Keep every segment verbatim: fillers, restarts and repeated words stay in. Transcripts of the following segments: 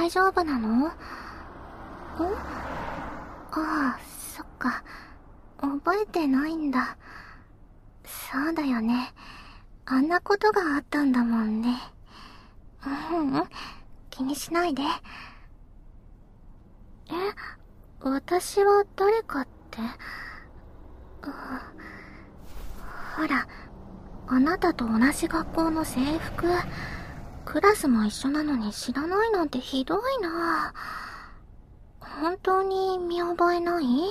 大丈夫なの？ん？ああ、そっか。覚えてないんだ。そうだよね。あんなことがあったんだもんね。うん、うん、気にしないで。え、私は誰かって？うほら、あなたと同じ学校の制服、クラスも一緒なのに知らないなんてひどいな。本当に見覚えない？って、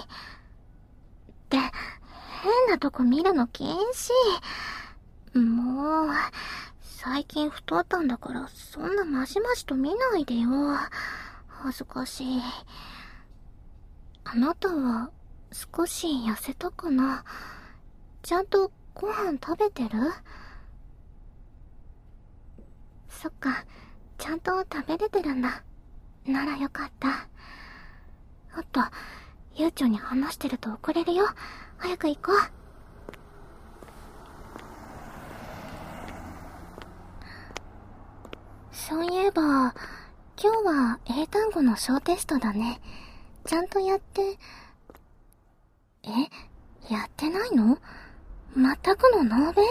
変なとこ見るの禁止。もう、最近太ったんだからそんなまじまじと見ないでよ。恥ずかしい。あなたは少し痩せたかな？ちゃんとご飯食べてる？そっか、ちゃんと食べれてるんだ。ならよかった。おっと、ゆうちょに話してると遅れるよ。早く行こう。そういえば、今日は英単語の小テストだね。ちゃんとやって、え、やってないの？全くのノーベン？え、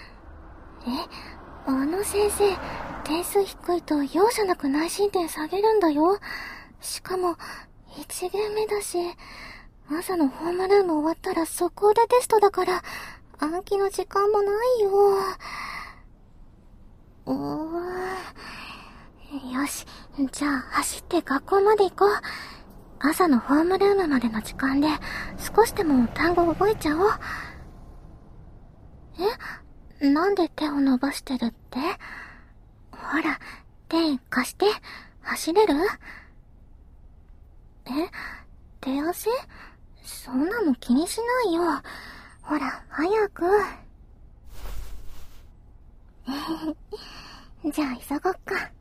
あの先生、点数低いと容赦なく内申点下げるんだよ。しかも、一限目だし、朝のホームルーム終わったら速攻でテストだから、暗記の時間もないよ。うーん。よし、じゃあ走って学校まで行こう。朝のホームルームまでの時間で少しでも単語覚えちゃおう。え？なんで手を伸ばしてるって？ほら、手貸して。走れる？え？手汗？そんなの気にしないよ。ほら、早く。じゃあ急ごっか。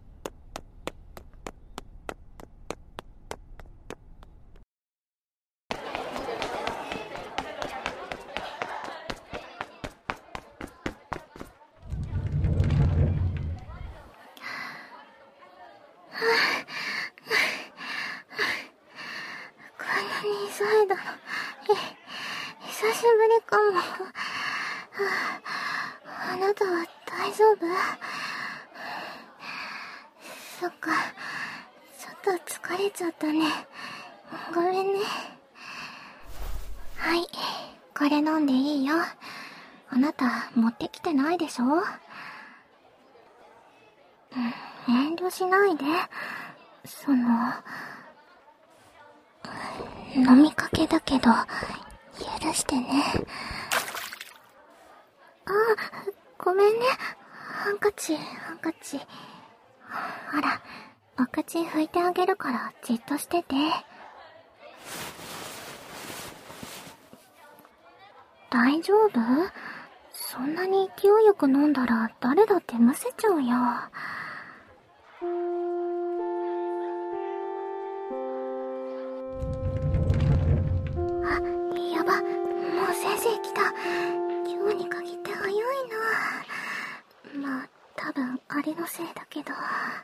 こんなに急いだの、ひ、久しぶりかも。あなたは大丈夫？そっか、ちょっと疲れちゃったね。ごめんね。はい、これ飲んでいいよ。あなた持ってきてないでしょ？うん、遠慮しないで。その、飲みかけだけど、許してね。あ、ごめんね。ハンカチ、ハンカチ。ほら、お口拭いてあげるからじっとしてて。大丈夫？そんなに勢いよく飲んだら誰だってむせちゃうよ。あ、やば、もう先生来た。今日に限って早いな。まあ、多分あれのせいだけど。ん？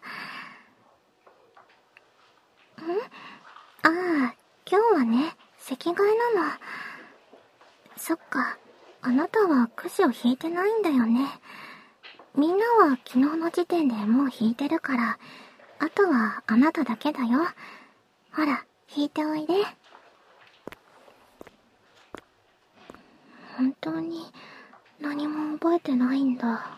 ああ、今日はね、席替えなの。そっか、あなたはくじを引いてないんだよね。みんなは昨日の時点でもう引いてるから、あとはあなただけだよ。ほら、引いておいで。本当に何も覚えてないんだ。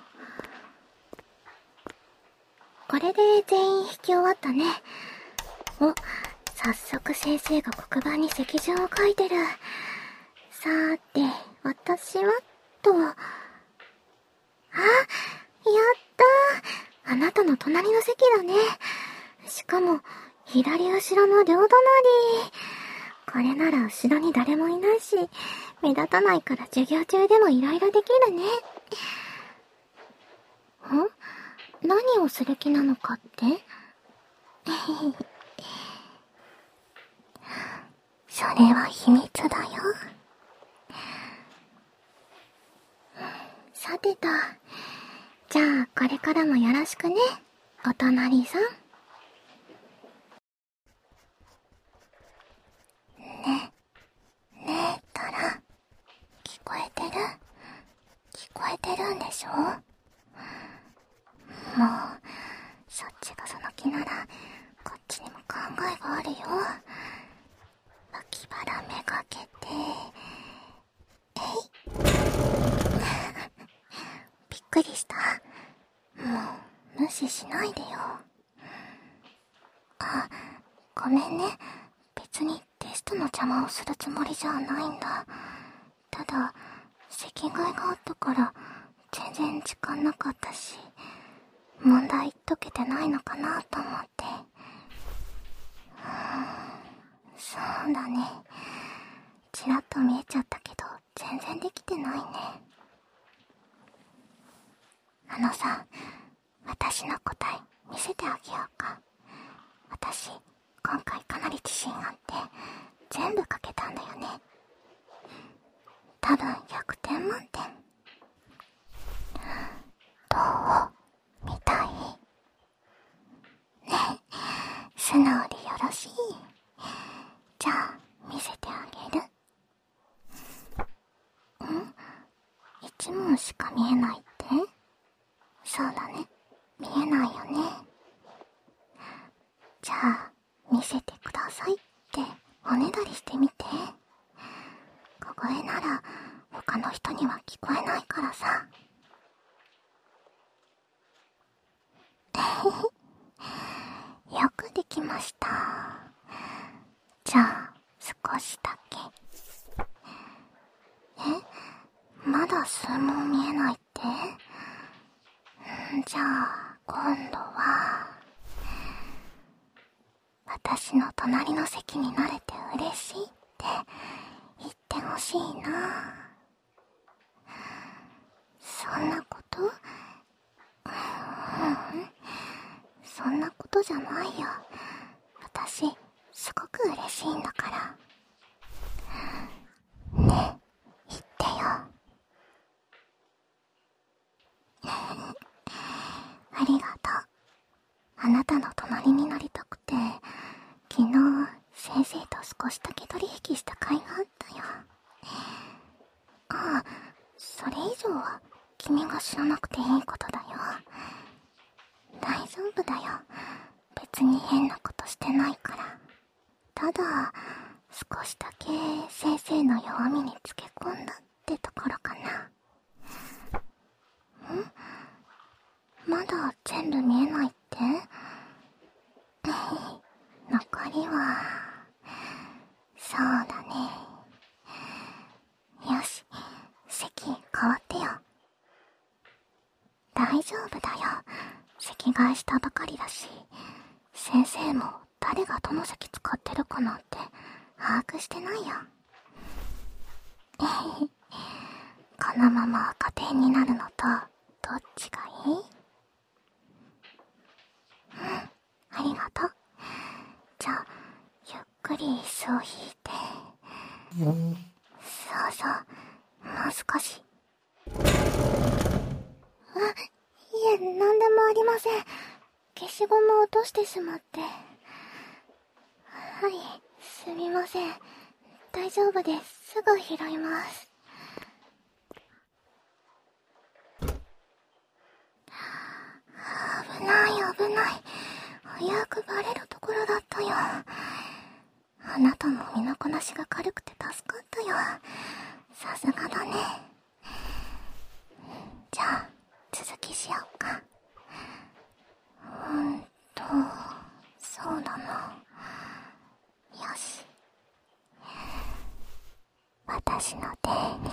これで全員引き終わったね。お、早速先生が黒板に席順を書いてる。さーて、私はと。あ、やったー。あなたの隣の席だね。しかも、左後ろの両隣。これなら後ろに誰もいないし、目立たないから授業中でもいろいろできるね。ん？何をする気なのかって？それは秘密だよ。さてと、じゃあこれからもよろしくね、お隣さん。 しょ。もうそっちがその気ならこっちにも考えがあるよ。脇腹めがけて、えいびっくりした。もう無視しないでよ。あ、ごめんね。別にテストの邪魔をするつもりじゃないんだ。ただ席替えがあったから全然時間なかったし、問題解けてないのかなと思って。そうだね。ちらっと見えちゃったけど全然できてないね。あのさ、私の答え見せてあげようか。私今回かなり自信あって全部書けたんだよね。多分ひゃくてん満点。どうみたいね。素直でよろしい。じゃあ見せてあげる。ん？一問しか見えないって？そうだね、見えないよね。じゃあ見せてくださいっておねだりしてみて。小声なら他の人には聞こえないからさ。よくできました。じゃあ少しだけ。え、まだ数問見えないって？じゃあ今度は私の隣の席になれて嬉しいって言ってほしいな。そんなこと？ううん、そんなことじゃないよ。私すごく嬉しいんだから。ねえ、言ってよ。ありがとう。あなたの隣になりたくて、昨日先生と少しだけ取引した甲斐があったよ。ああ、それ以上は君が知らなくていいことだよ。大丈夫だよ。別に変なことしてないから。ただ少しだけ先生の弱みにつけ込んだってところかな。ん？まだ全部見えないって？残りは、そうだね。よし、席変わってよ。大丈夫だよ。席替えしたばかりだし、先生も誰がどの席使ってるかなんて把握してないよ。このまま家庭になるのとどっちがいい？うん、ありがとう。じゃあゆっくり椅子を引いて。そうそう、もう少し。あ、いえ、なんでもありません。消しゴムを落としてしまって。はい、すみません。大丈夫です。すぐ拾います。危ない危ない。早くバレるところだったよ。あなたの身のこなしが軽くて助かったよ。さすがだね。じゃあ続きしようか。うーんとそうだな。よし、私の手握って。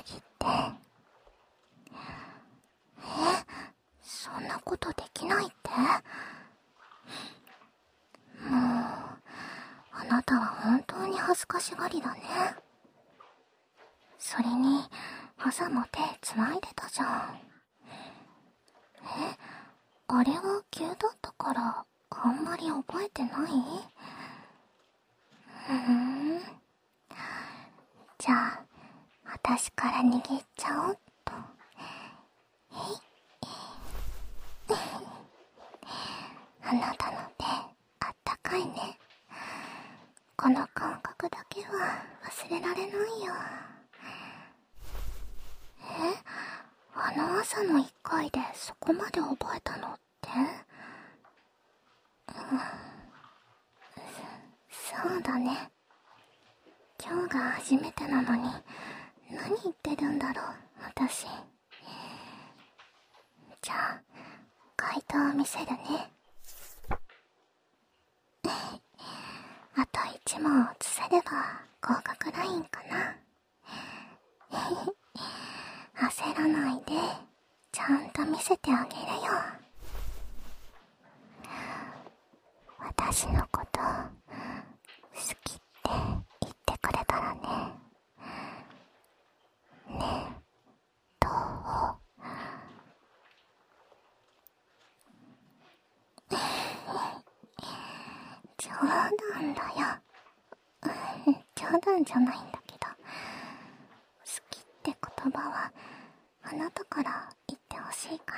え、そんなことできないって？もうあなたは本当に恥ずかしがりだね。それに朝も手つないでたじゃん。え、あれは急だったからあんまり覚えてない？ふーん。じゃあ私から握っちゃおっと。えいあなたの手あったかいね。この感覚だけは忘れられないよ。え、 あの朝の一回でそこまで覚えたのって、うん、そ、そうだね。今日が初めてなのに、何言ってるんだろう、私。じゃあ、回答を見せるね。あと一問移せれば合格ラインかな。焦らないで、ちゃんと見せてあげるよ。私のこと好きって言ってくれたらね。ねえ、どう？冗談だよ。冗談じゃないんだけど、好きって言葉はあなたから言ってほしいから。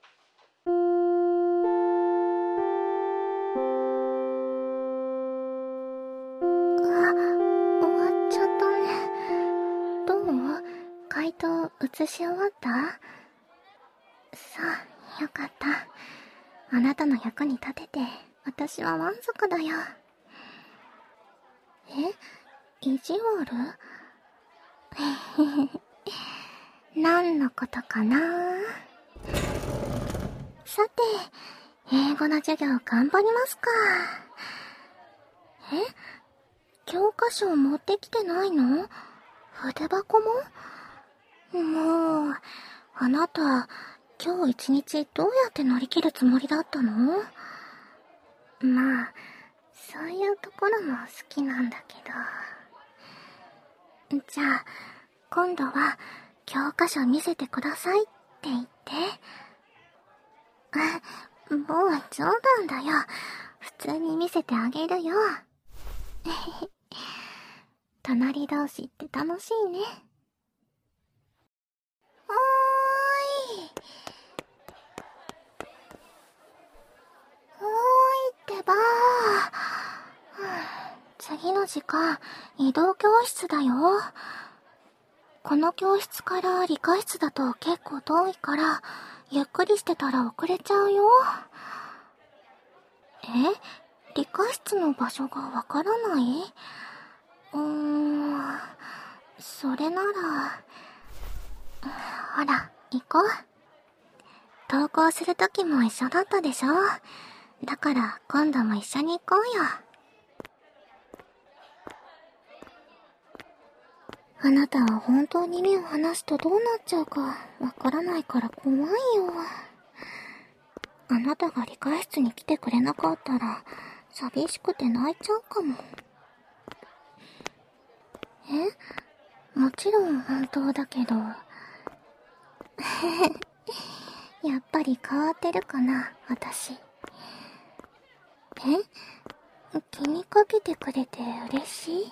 あ、終わっちゃったね。どう？回答移し終わった？さあ、よかった。あなたの役に立てて私は満足だよ。え？意地悪？何のことかな？さて、英語の授業頑張りますか。え？教科書を持ってきてないの？筆箱も？もう、あなた、今日一日どうやって乗り切るつもりだったの？まあ、そういうところも好きなんだけど。じゃあ、今度は教科書見せてくださいって言って。あ、もう冗談だよ。普通に見せてあげるよ。隣同士って楽しいね。おーい。おーいってばー。次の時間、移動教室だよ。この教室から理科室だと結構遠いから、ゆっくりしてたら遅れちゃうよ。え？理科室の場所がわからない？うーん、それなら、ほら、行こう。登校するときも一緒だったでしょ。だから今度も一緒に行こうよ。あなたは本当に目を離すとどうなっちゃうかわからないから怖いよ。あなたが理科室に来てくれなかったら寂しくて泣いちゃうかも。え？もちろん本当だけど。やっぱり変わってるかな、私。え？気にかけてくれて嬉しい？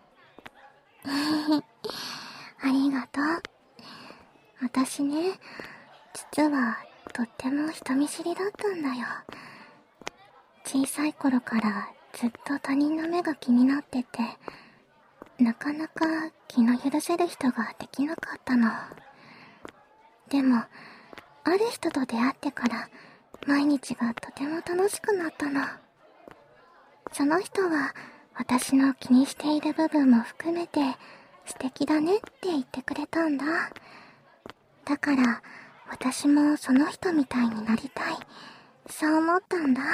ありがとう。私ね、実はとっても人見知りだったんだよ。小さい頃からずっと他人の目が気になってて、なかなか気の許せる人ができなかったの。でも、ある人と出会ってから毎日がとても楽しくなったの。その人は私の気にしている部分も含めて素敵だねって言ってくれたんだ。だから私もその人みたいになりたい。そう思ったんだ。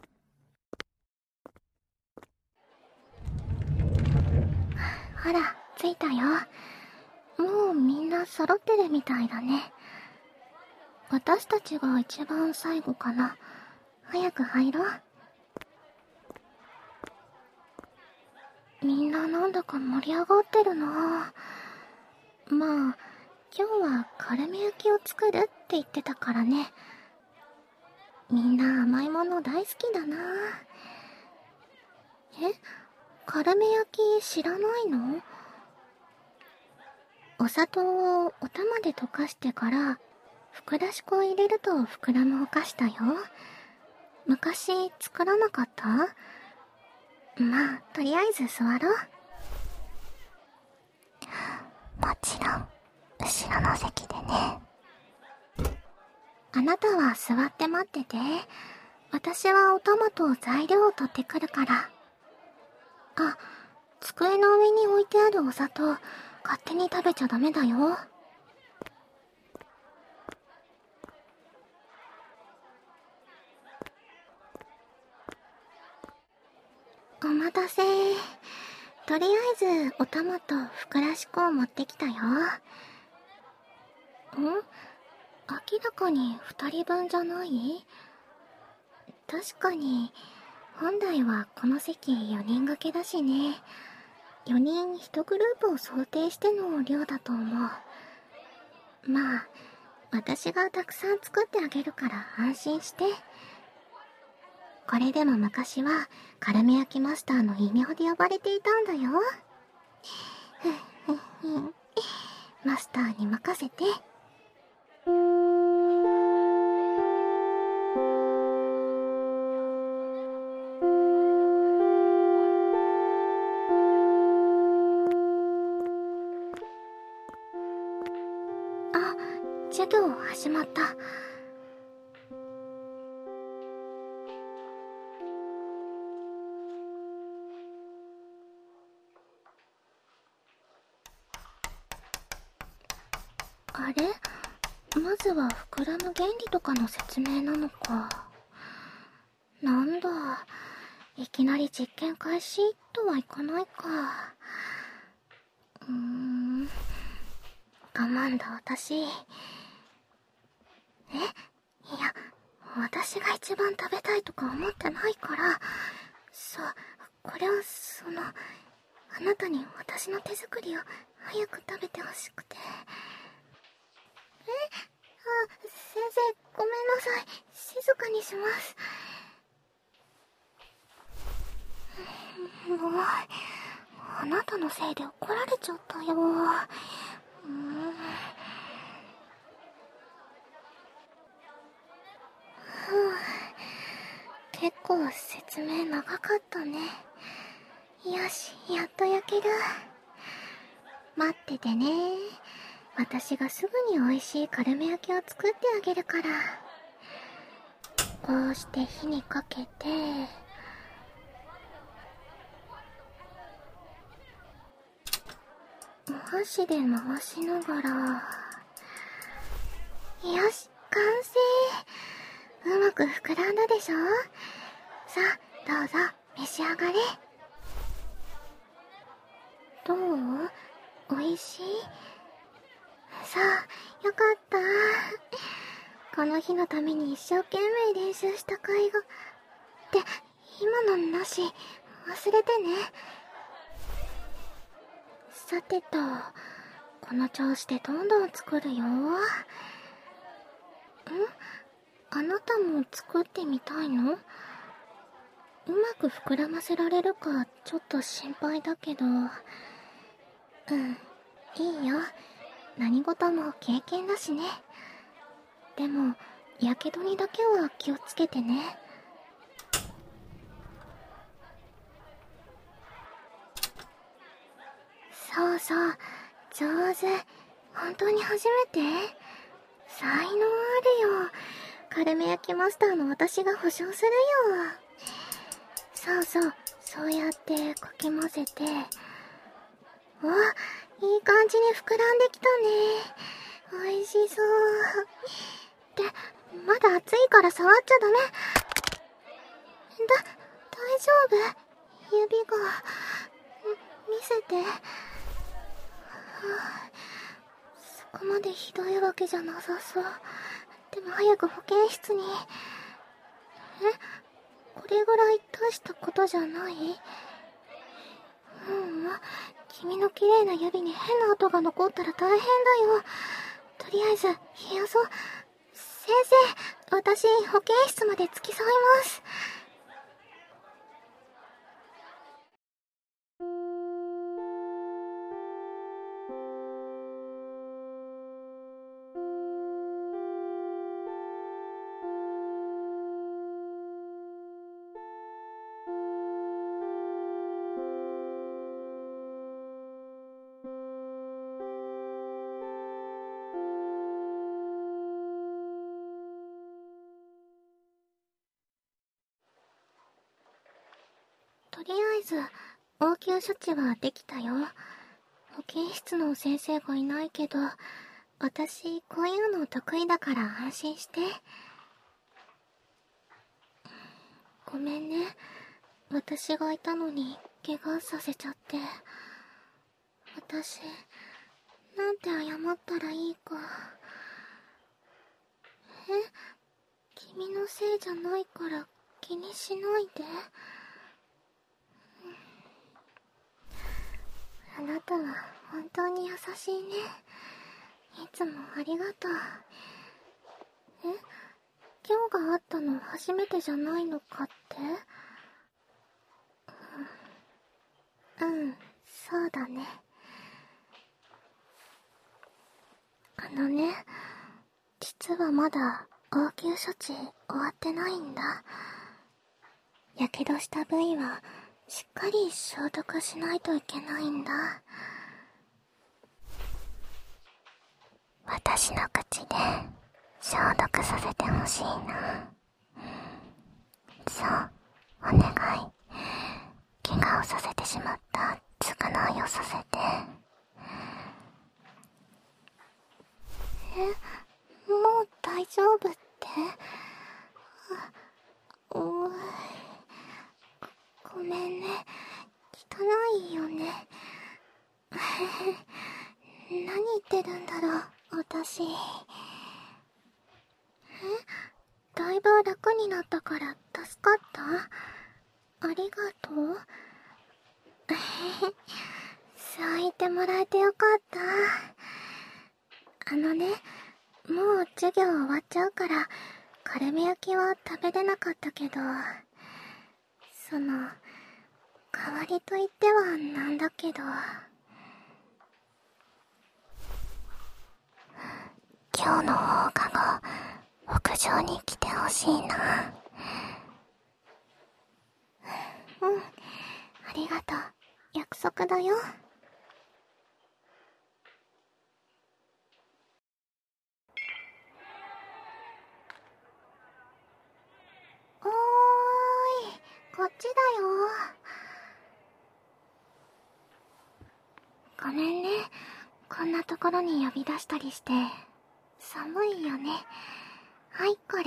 ほら、着いたよ。もうみんな揃ってるみたいだね。私たちが一番最後かな。早く入ろう。みんななんだか盛り上がってるな。まあ、今日はカルメ焼きを作るって言ってたからね。みんな甘いもの大好きだな。え？カルメ焼き知らないの？お砂糖をお玉で溶かしてから、ふくらし粉を入れると膨らむお菓子だよ。昔作らなかった？まあ、とりあえず座ろう。もちろん、後ろの席でね。 あなたは座って待ってて。私はお玉と材料を取ってくるから。あ、机の上に置いてあるお砂糖、勝手に食べちゃダメだよ。お待たせ。とりあえずお玉とふくらし粉を持ってきたよ。ん？明らかにふたりぶんじゃない？確かに、本来はこの席よにん掛けだしね。よにんいちグループを想定しての量だと思う。まあ、私がたくさん作ってあげるから安心して。これでも昔はカルメ焼きマスターの異名で呼ばれていたんだよ。ふんふんふん。マスターに任せて。あ、授業始まった。あれ？まずは膨らむ原理とかの説明なのか。なんだ、いきなり実験開始とはいかないか。うーん、我慢だ私。え？いや、私が一番食べたいとか思ってないから。そう、これはその、あなたに私の手作りを早く食べてほしくて。え？あ、先生、ごめんなさい。静かにします。もう、あなたのせいで怒られちゃったよ。うーん。ふぅ。結構説明長かったね。よし、やっと焼ける。待っててね。私がすぐに美味しいカルメ焼きを作ってあげるから。こうして火にかけて、お箸で回しながら。よし、完成。うまく膨らんだでしょ？さあ、どうぞ召し上がれ。どう？美味しい？さあ、よかった。この日のために一生懸命練習した甲斐が。って、今のなし、忘れてね。さてと、この調子でどんどん作るよ。ん？あなたも作ってみたいの？うまく膨らませられるかちょっと心配だけど。うん、いいよ。何事も経験だしね。でも、やけどにだけは気をつけてね。そうそう、上手。本当に初めて？才能あるよ。カルメ焼きマスターの私が保証するよ。そうそう、そうやってかき混ぜて。お、いい感じに膨らんできたね。美味しそう。って、まだ熱いから触っちゃダメ。だ、大丈夫？指が、見せて。はあ、そこまでひどいわけじゃなさそう。でも早く保健室に。え？これぐらい大したことじゃない？うん、君の綺麗な指に変な跡が残ったら大変だよ。とりあえず、冷やそう。先生、私、保健室まで付き添います。 ず、応急処置はできたよ。保健室の先生がいないけど、私、こういうの得意だから安心して。ごめんね。私がいたのに、怪我させちゃって。私、なんて謝ったらいいか。え？君のせいじゃないから気にしないで。あなたは本当に優しいね。いつもありがとう。え？今日があったの初めてじゃないのかって？うん、うん、そうだね。あのね、実はまだ応急処置終わってないんだ。やけどした部位はしっかり消毒しないといけないんだ。私の口で消毒させてほしいな。そう、お願い。怪我をさせてしまった償いをさせて。え、もう大丈夫って？おーい、ごめんね。汚いよね。何言ってるんだろう、私。え？だいぶ楽になったから助かった？ありがとう。そう言ってもらえてよかった。あのね、もう授業終わっちゃうから、カルメ焼きは食べれなかったけど、その、代わりと言ってはなんだけど。今日の放課後、屋上に来てほしいな。うん、ありがとう。約束だよ。おーい、こっちだよ。ごめんね、こんなところに呼び出したりして。寒いよね。はい、これ。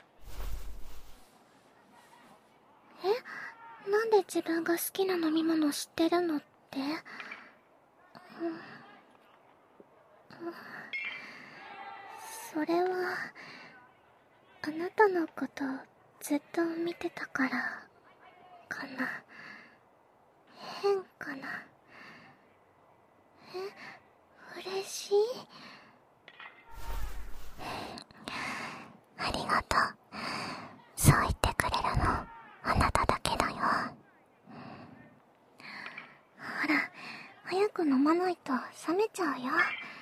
え？なんで自分が好きな飲み物知ってるのって？うん、それは、あなたのことずっと見てたからかな。変かな。え、嬉しい？ありがとう。そう言ってくれるのあなただけだよ。ほら、早く飲まないと冷めちゃうよ。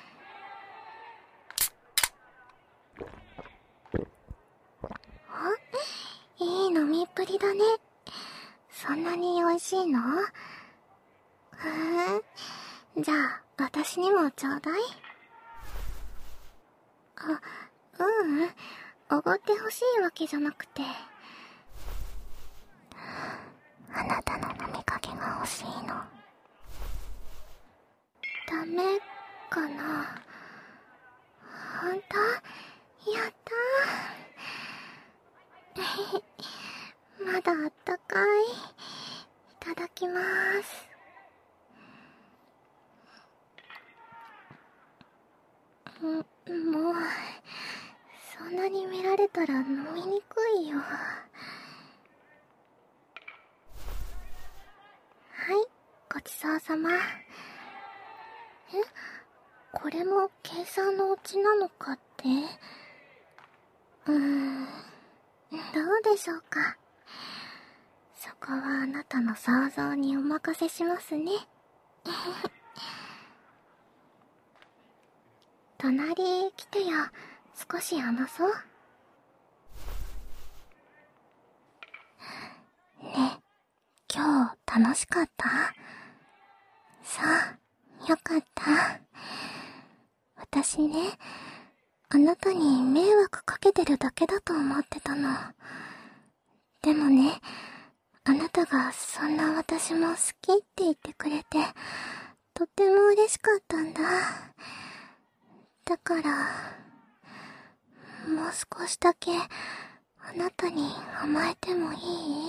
あ、いい飲みっぷりだね。そんなに美味しいの？ふーん。じゃあ、私にもちょうだい。あ、ううん。おごってほしいわけじゃなくて。あなたの飲みかけが欲しいの。ダメかな？ほんと？やったー。まだあったかい。いただきまーす。ん、もう、そんなに見られたら飲みにくいよ。はい、ごちそうさま。え？これも計算のうちなのかって？うーん、どうでしょうか。そこはあなたの想像にお任せしますね。隣来てよ。少し話そう。ね、今日楽しかった？そう、よかった。私ね、あなたに迷惑かけてるだけだと思ってたの。でもね、 あなたがそんな私も好きって言ってくれて、とても嬉しかったんだ。だから、もう少しだけあなたに甘えてもいい？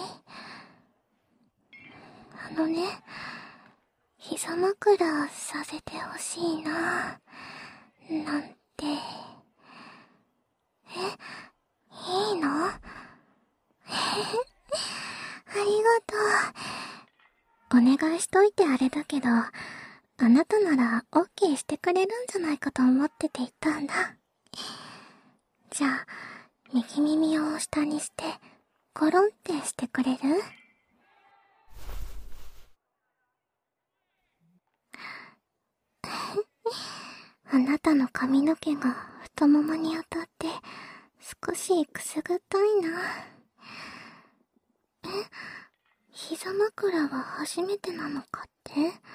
あのね、膝枕させてほしいな、なんて。え、いいの？ありがとう。お願いしといてあれだけど、あなたなら オーケー してくれるんじゃないかと思ってて言ったんだ。じゃあ、右耳を下にして、ゴロンってしてくれる？あなたの髪の毛が太ももに当たって、少しくすぐったいな。え、膝枕は初めてなのかって？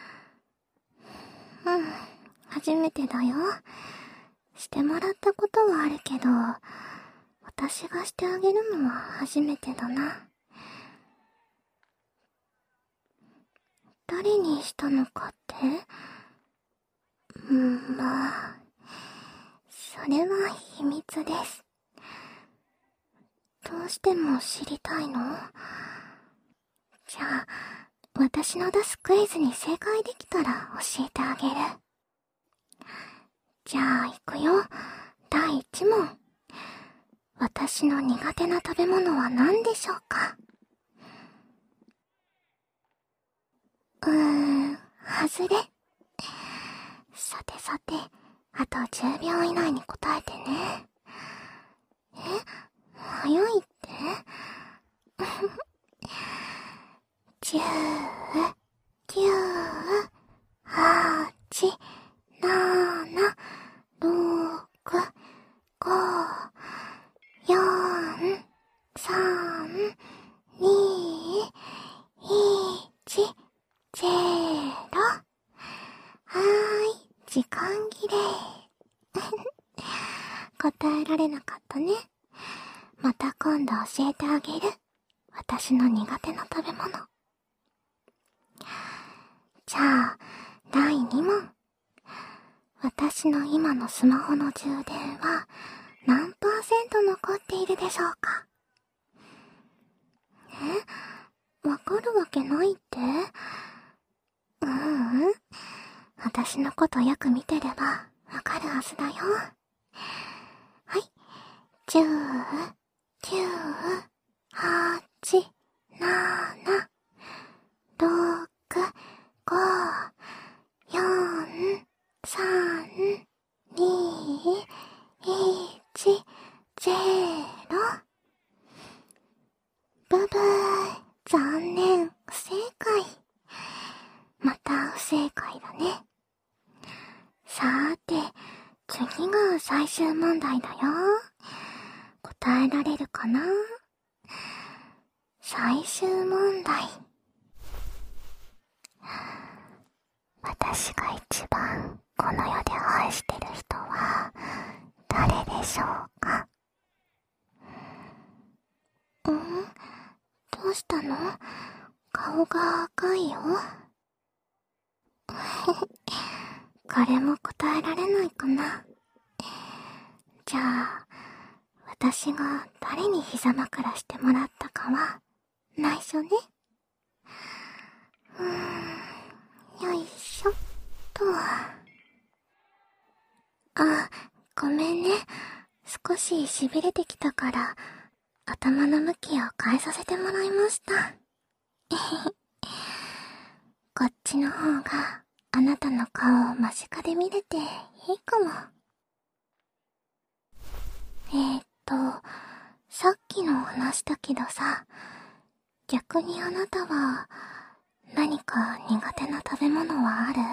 うん、初めてだよ。してもらったことはあるけど、私がしてあげるのは初めてだな。誰にしたのかって？うん、まあ、それは秘密です。どうしても知りたいの？じゃあ、私の出すクイズに正解できたら教えてあげる。じゃあ、行くよ。だいいち問。私の苦手な食べ物は何でしょうか？うーん、外れ。さてさて、あとじゅうびょう以内に答えてね。え？早いって？じゅう、きゅう、はち、なな、ろく、ご、よん、さん、に、いち、ゼロ。はーい、時間切れ。答えられなかったね。また今度教えてあげる。私の苦手な食べ物。じゃあ、だいに問。私の今のスマホの充電は何パーセント残っているでしょうか？え？わかるわけないって？ううん。私のことよく見てればわかるはずだよ。はい。じゅう、きゅう、はち、なな、ろく、ご、よん、さん、に、いち、ゼロ。ブブー、残念、不正解。また不正解だね。さーて、次が最終問題だよ。答えられるかな？最終問題。私が一番この世で愛してる人は誰でしょうか？ん？どうしたの？顔が赤いよ。これも答えられないかな。じゃあ、私が誰に膝枕してもらったかは内緒ね。うーん、よいしょっと。あ、ごめんね。少し痺れてきたから頭の向きを変えさせてもらいました。こっちの方があなたの顔を間近で見れていいかも。えーっと、さっきの話だけどさ、逆にあなたは何か苦手な食べ物はある？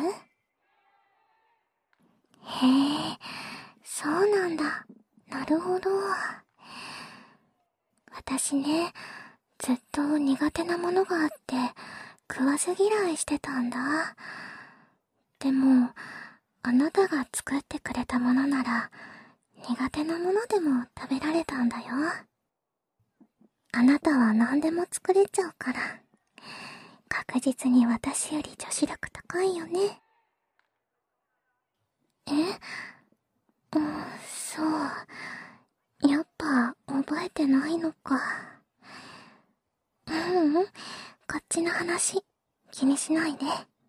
へえ、そうなんだ。なるほど。私ね、ずっと苦手なものがあって食わず嫌いしてたんだ。でも、あなたが作ってくれたものなら苦手なものでも食べられたんだよ。 あなたは何でも作れちゃうから。確実に私より女子力高いよね。え？うん、そう。やっぱ覚えてないのか。ううん、こっちの話、気にしないで。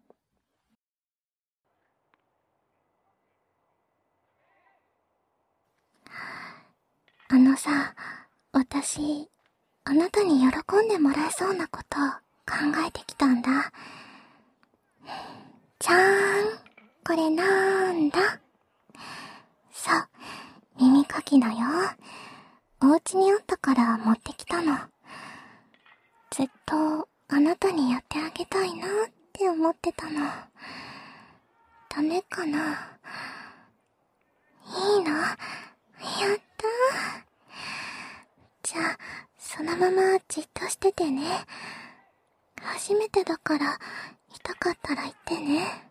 あのさ、私、あなたに喜んでもらえそうなことを考えてきたんだ。じゃーん、これなんだ？そう、耳かきだよ。お家にあったから持ってきたの。ずっとあなたにやってあげたいなって思ってたの。ダメかな？いいの？やったー。じゃあ、そのままじっとしててね。初めてだから、痛かったら言ってね。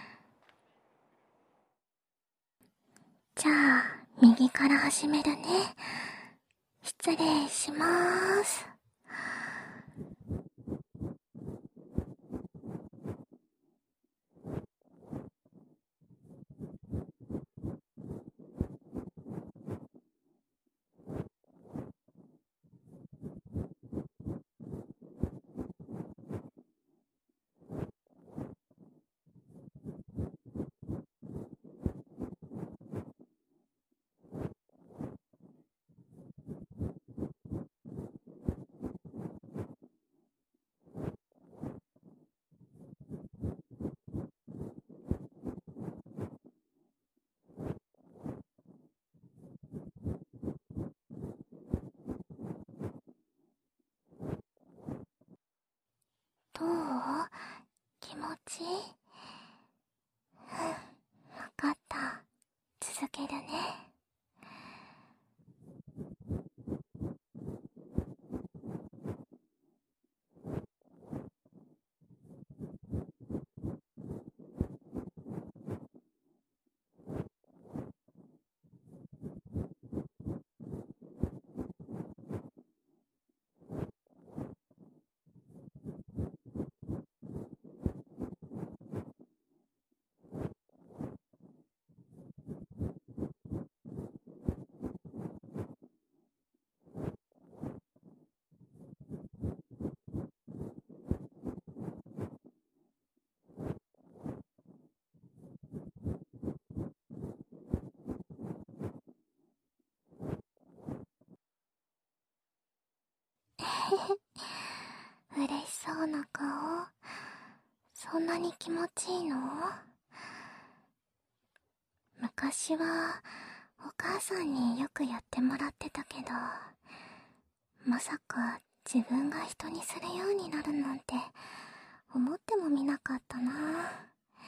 じゃあ、右から始めるね。失礼しまーす。どう？気持ちいい？うん、わかった。続けるね。嬉しそうな顔。そんなに気持ちいいの？昔はお母さんによくやってもらってたけど、まさか自分が人にするようになるなんて思ってもみなかったな。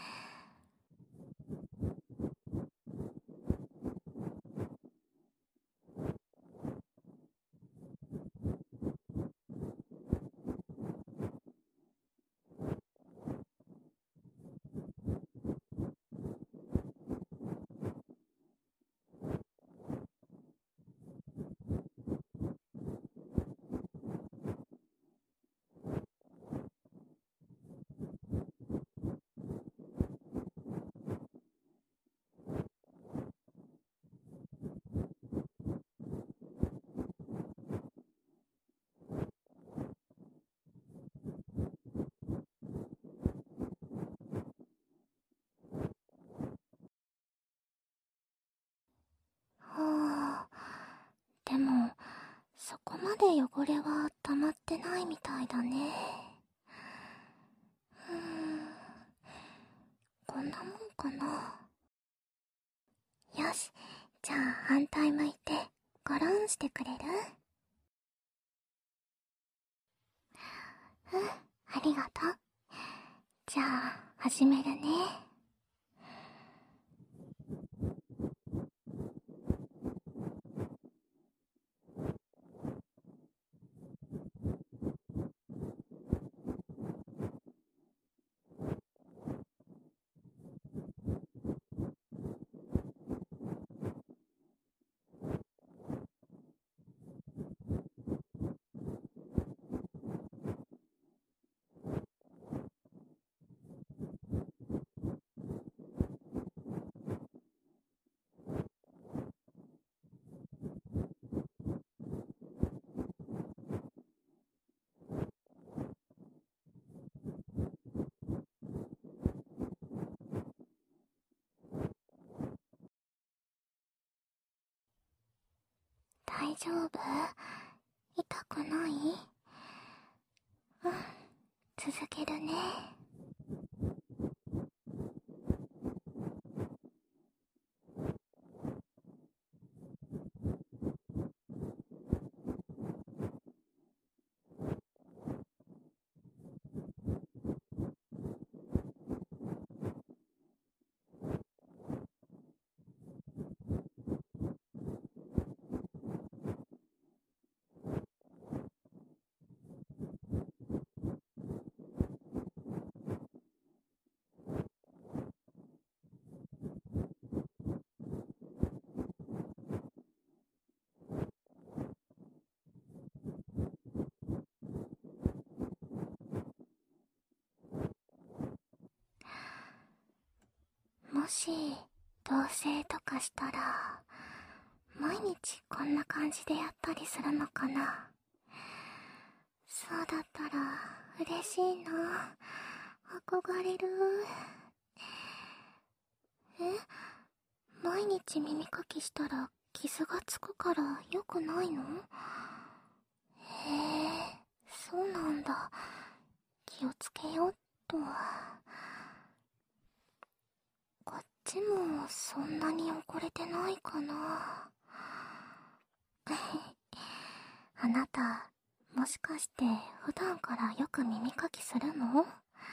はあ、でもそこまで汚れは溜まってないみたいだね。うーん、こんなもんかな。よし、じゃあ反対向いてゴロンしてくれる？うん、ありがとう。じゃあ始めるね。 丈夫？痛くない？うん、続けるね。もし同棲とかしたら毎日こんな感じでやったりするのかな。そうだったら嬉しいな。憧れる。え、毎日耳かきしたら傷がつくから良くないの？へえ、そうなんだ。気をつけようっと。こっちもそんなに汚れてないかな。あなた、もしかして普段からよく耳かきするの？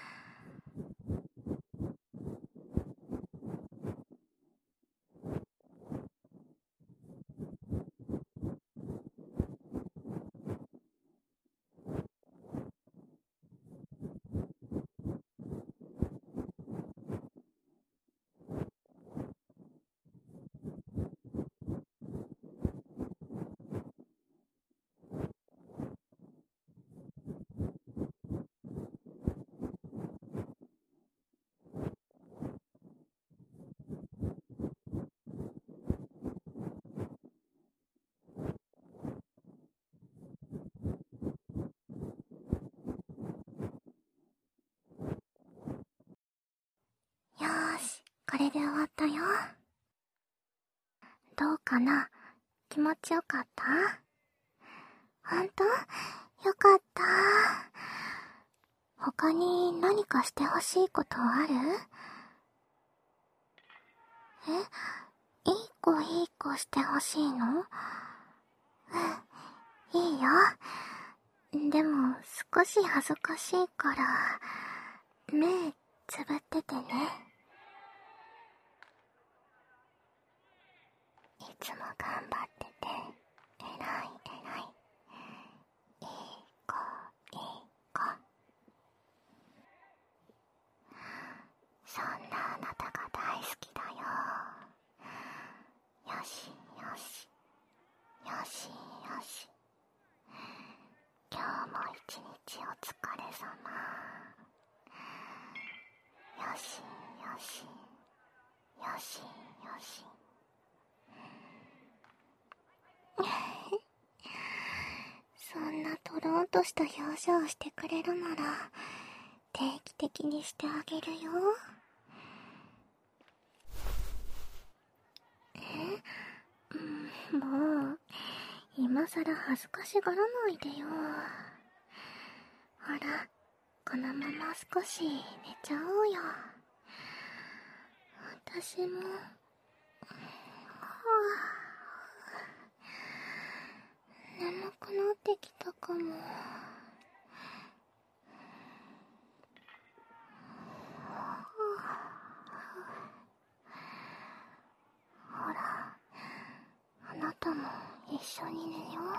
よーし、これで終わったよ。どうかな？気持ちよかった？ほんと？よかった。他に何かしてほしいことある？え、いい子いい子してほしいの？うん、いいよ。でも少し恥ずかしいから目つぶっててね。いつも頑張ってて偉い偉い。いい子いい子。そんなあなたが大好きだよ。よしよしよしよし。今日も一日お疲れ様。よしよしよしよし。そんなとろんとした表情をしてくれるなら定期的にしてあげるよ。え、うん、もう今さら恥ずかしがらないでよ。ほら、このまま少し寝ちゃおうよ。私も、はぁ、眠くなってきたかも。ほら、あなたも一緒に寝よう。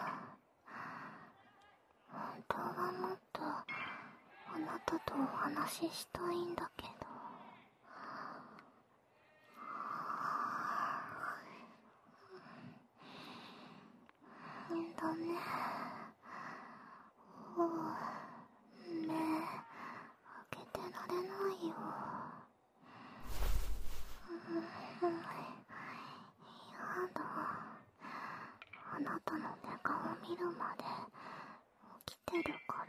本当はもっとあなたとお話ししたいんだけど。だね。おう、目開けてられないよ。うん、やだ。あなたの寝顔見るまで起きてるから。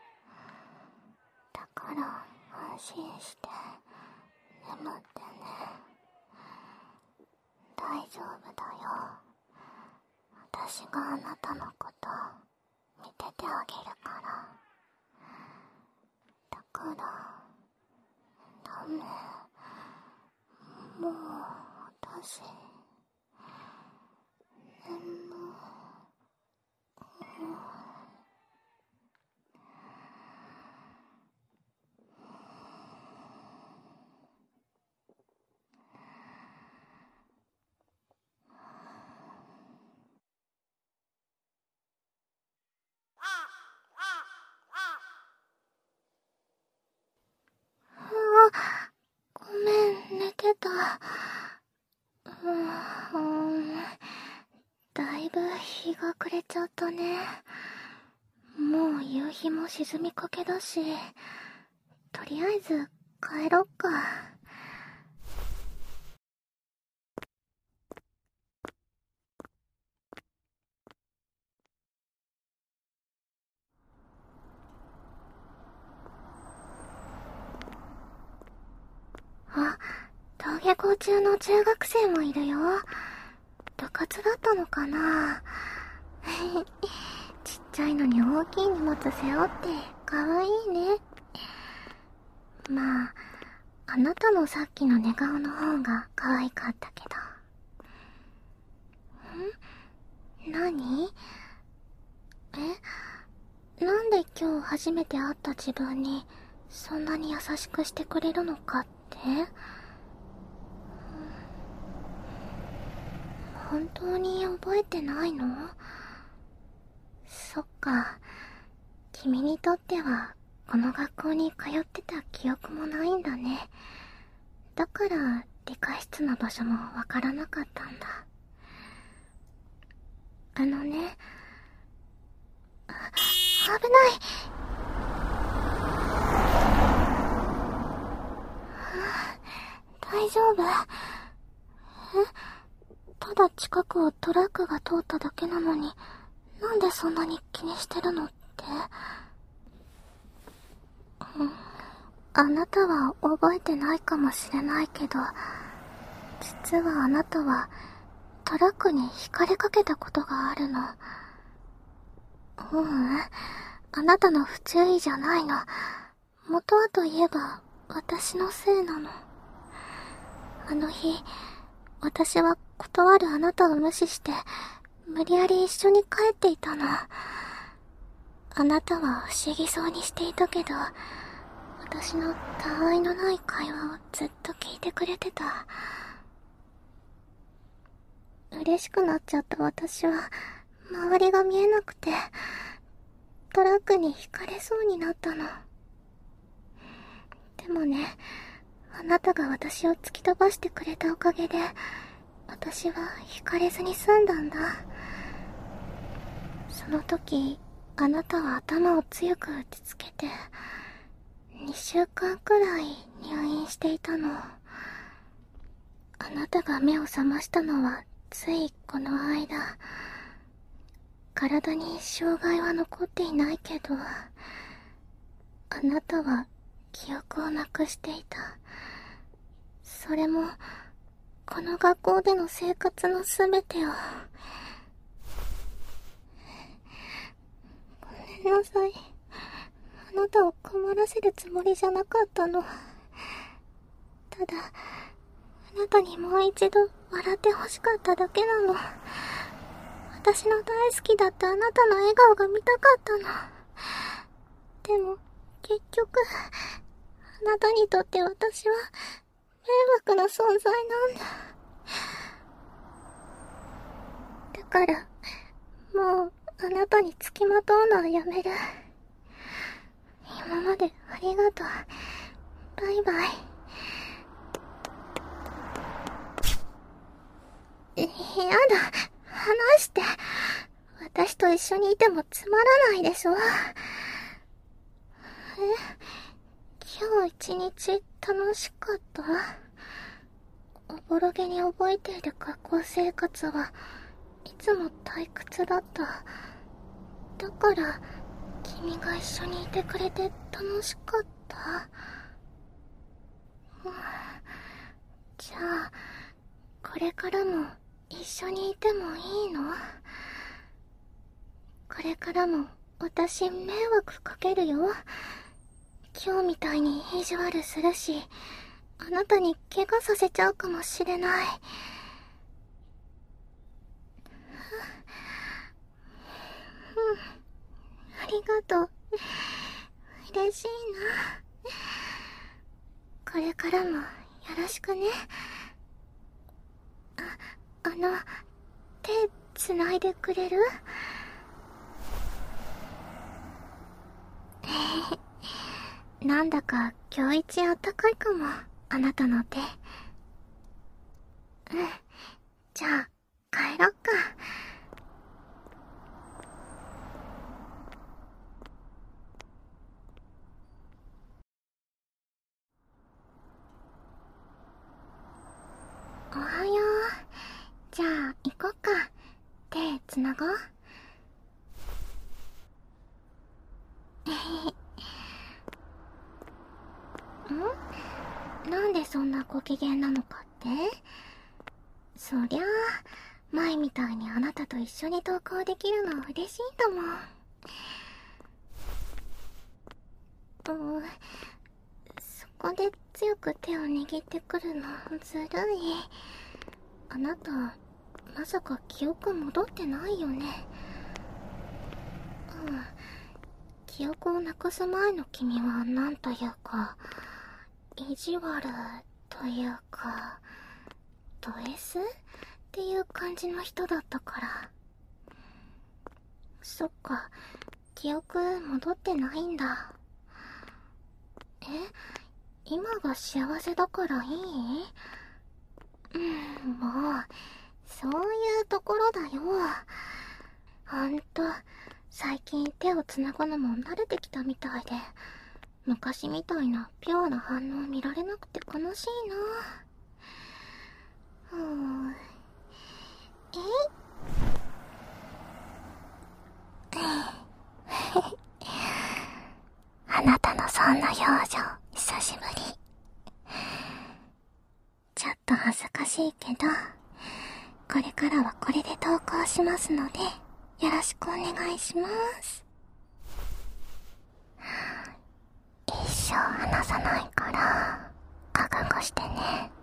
だから安心して眠ってね。大丈夫だよ。 私があなたのこと見ててあげるから。だからダメ、もう私眠あ、ごめん、寝てた。うーん、だいぶ日が暮れちゃったね。もう夕日も沈みかけだし、とりあえず帰ろっか。あ、登下校中の中学生もいるよ。部活だったのかな。ちっちゃいのに大きい荷物背負ってかわいいね。まあ、あなたのさっきの寝顔の方が可愛かったけど。ん？何？え？なんで今日初めて会った自分にそんなに優しくしてくれるのかって？本当に覚えてないの？そっか。君にとってはこの学校に通ってた記憶もないんだね。だから理科室の場所もわからなかったんだ。あのね、あ、危ない。大丈夫？え？ただ近くをトラックが通っただけなのに、なんでそんなに気にしてるのって？うん、あなたは覚えてないかもしれないけど、実はあなたはトラックにひかれかけたことがあるの。ううん、あなたの不注意じゃないの。元はといえば私のせいなの。あの日、私は断るあなたを無視して、無理やり一緒に帰っていたの。あなたは不思議そうにしていたけど、私のたわいのない会話をずっと聞いてくれてた。嬉しくなっちゃった私は、周りが見えなくて、トラックにひかれそうになったの。でもね、あなたが私を突き飛ばしてくれたおかげで、私はひかれずに済んだんだ。その時、あなたは頭を強く打ちつけて、にしゅうかんくらい入院していたの。あなたが目を覚ましたのはついこの間。体に障害は残っていないけど、あなたは記憶をなくしていた。それもこの学校での生活のすべてを。ごめんなさい。あなたを困らせるつもりじゃなかったの。ただ、あなたにもう一度笑ってほしかっただけなの。私の大好きだったあなたの笑顔が見たかったの。でも、結局、あなたにとって私は迷惑な存在なんだ。だから、もうあなたに付きまとうのはやめる。今までありがとう。バイバイ。やだ、話して。私と一緒にいてもつまらないでしょ。え、今日一日楽しかった？おぼろげに覚えている学校生活はいつも退屈だった。だから君が一緒にいてくれて楽しかった。うん、じゃあこれからも一緒にいてもいいの？ これからも私迷惑かけるよ。今日みたいに意地悪するし、あなたに怪我させちゃうかもしれない。ありがとう。嬉しいな。これからもよろしくね。あ、あの、手つないでくれる？なんだか今日一あったかいかも、あなたの手。うん。じゃあ、帰ろっか。おはよう。じゃあ、行こっか。手つなごう。ん？なんでそんなご機嫌なのかって？そりゃあ、前みたいにあなたと一緒に登校できるのは嬉しいんだもん。うん、そこで強く手を握ってくるのずるい。あなた、まさか記憶戻ってないよね。うん。記憶をなくす前の君はなんというか、意地悪というか、ド S？ っていう感じの人だったから。そっか、記憶戻ってないんだ。え？今が幸せだからいい？うん、もう、そういうところだよ。ほんと、最近手をつなぐのも慣れてきたみたいで、昔みたいなピュアな反応見られなくて悲しいな。うーん。えあなたのそんな表情、久しぶり。ちょっと恥ずかしいけど、これからはこれで投稿しますので、よろしくお願いします。一生離さないから、覚悟してね。